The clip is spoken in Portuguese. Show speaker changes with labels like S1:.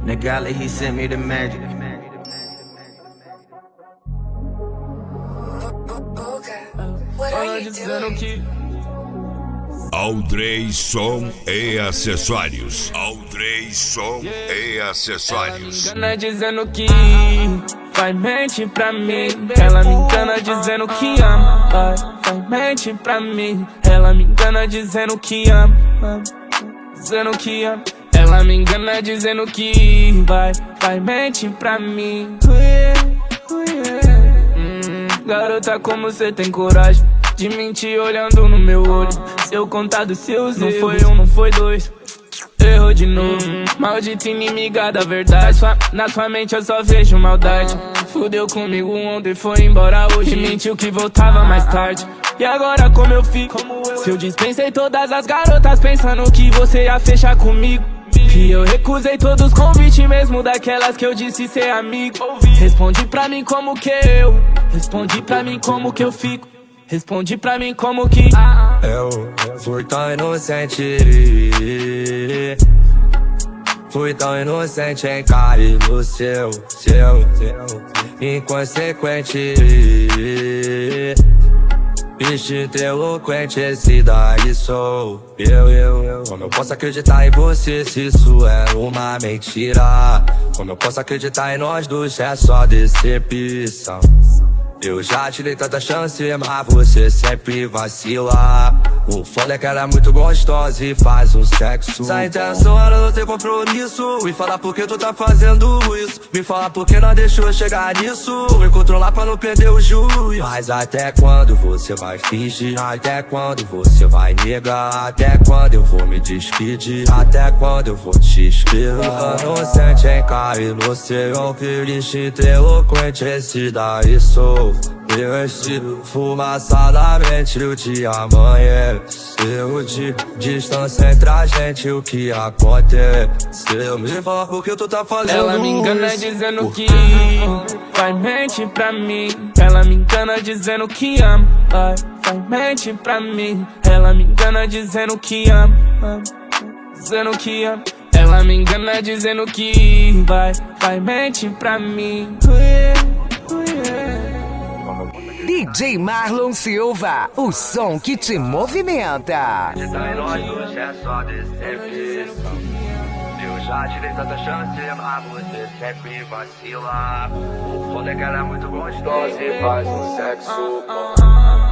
S1: Nagala, he sent me the magic.
S2: Dizendo que
S3: Aldrey Som e Acessórios. Aldrey Som e Acessórios.
S2: ela me engana dizendo que vai mentir pra mim. Ela me engana dizendo que ama, vai mentir pra mim. Ela me engana dizendo que ama, dizendo que ama. Ela me engana dizendo que vai mentir pra mim. Garota, como você tem coragem de mentir olhando no meu olho? Se eu contar dos seus erros, não foi um, não foi dois, errou de novo. Maldita inimiga da verdade, na sua mente eu só vejo maldade. Fudeu comigo ontem, foi embora hoje, mentiu que voltava mais tarde. E agora como eu fico? Se eu dispensei todas as garotas pensando que você ia fechar comigo, que eu recusei todos os convites, mesmo daquelas que eu disse ser amigo. Responde pra mim como que eu, responde pra mim como que eu fico, responde pra mim como que
S4: eu fui tão inocente, fui tão inocente em cair no seu inconsequente. Instinto eloquente, esse daí sou eu. Como eu posso acreditar em você se isso é uma mentira? Como eu posso acreditar em nós dois se é só decepção? Eu já te dei tanta chance, mas você sempre vacila. O foda é que ela é muito gostosa e faz um sexo. Se a intenção era não ter compromisso, me fala por que tu tá fazendo isso. Me fala por que não deixou chegar nisso. Me controlar pra não perder o juiz. Mas até quando você vai fingir? Até quando você vai negar? Até quando eu vou me despedir? Até quando eu vou te esperar? Inocente em cair no seu instinto eloquente, esse daí sou eu. Estilo fumaçadamente o dia amanheceu, de distância entre a gente, o que aconteceu? Me fala por que tu tá fazendo
S2: ela me engana
S4: isso?
S2: dizendo que vai mentir pra mim. Ela me engana dizendo que ama, vai mentir pra mim. Ela me engana dizendo que ama, dizendo que ama. Ela me engana dizendo que vai mentir pra mim.
S5: DJ Marlon Silva, o som que te movimenta.
S4: Eu já te dei tanta chance, mas você sempre vacila. O foda é que ela é muito gostosa e faz um sexo.